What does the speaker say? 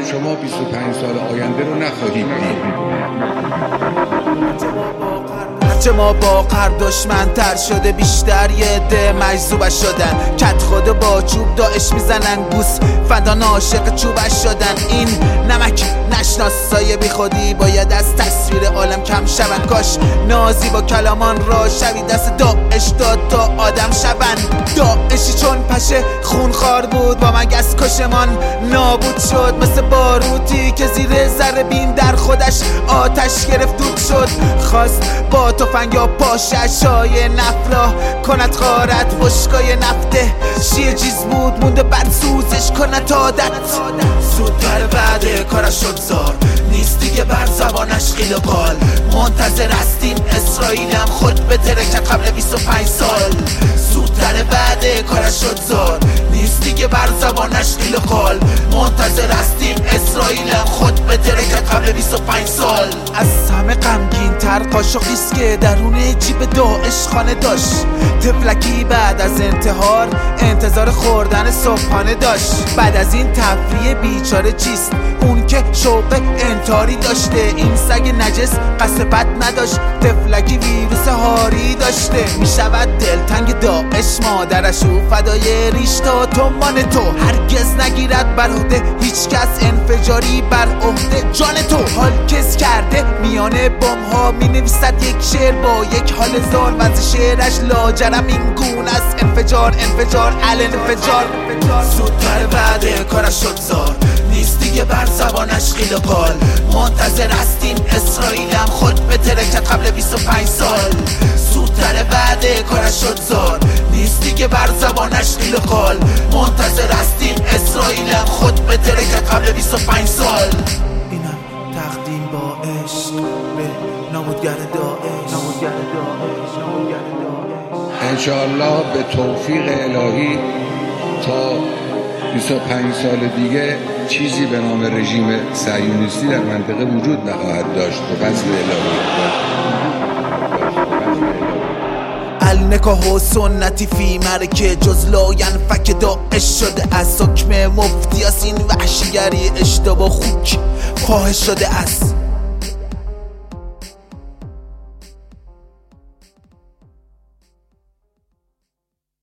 شما 25 سال آینده رو نخواهید دید. چه ما با قرب دشمن‌تر شده، بیشتر یه عده مجذوبش شدن، کت خود با چوب داعش میزنن، گوس فدان عاشق چوبش شدن. این نمک نشناسای بی خودی باید از تصویر عالم کم شون. کاش نازی با کلامان را شوی دست داعش داد تا آدم شون. داعشی چون پشه خونخوار بود با مگس کشمان نابود شد، مثل باروتی که زیر ذره بین در خودش آتش گرفت دود شد. خواست با تفنگ یا پاششای نفلا کند غارت وشکای نفته، شیه چیز بود مونده بعد سوزش کند عادت. زودتر بعد کارش شد زار، نیست دیگه بر زبانش قیل و قال. منتظر هستیم اسرائیل هم خود به ترکت قبل 25 سال. زودتر بعد کارش شد زار، نیست دیگه بر زبانش قیل و قال. منتظر هستیم اسرائیل هم خود به ترکت قبل 25 سال. از همه غمگین تر قاشقیست که درون جیب داعش خانه داشت. تفلکی بعد از انتحار انتظار خوردن صبحانه داشت. بعد از این تفریح بیچاره چیست؟ اون که شوق انتحاری داشته. این سگ نجس قصد بد نداشت، تفلکی ویروس هاری داشته. میشود دلتنگ داعش مادرش و فدای ریشتا تومان تو. هرگز نگیرد بر عهده هیچ کس انفجاری بر عهده جان تو. حال کس کرده میانه بم ها می نویسد یک شعر با یک حال زار، و از شعرش لاجرم این گونه است: انفجار انفجار الانفجار. زودتر بعد کارش شد زار، نیست دیگه بر زبانش قیل و قال. منتظر هستیم اسرائیل هم خود به ترکت قبل 25 سال. زودتر بعد کارش شد زار، نیست دیگه بر زبانش قیل و قال. منتظر هستیم اسرائیل هم خود به ترکت قبل 25 سال. اینم تقدیم با عشق به نابودگر داعش. انشاءالله به توفیق الهی تا 25 سال دیگه چیزی به نام رژیم صهیونیستی در منطقه وجود نخواهد داشت به فضل الهی. النکاح و سنتی فی مرکه جز لاینفک داعش شده از حکم مفتی است. این وحشیگری اشتباه خوک فاحش شده است.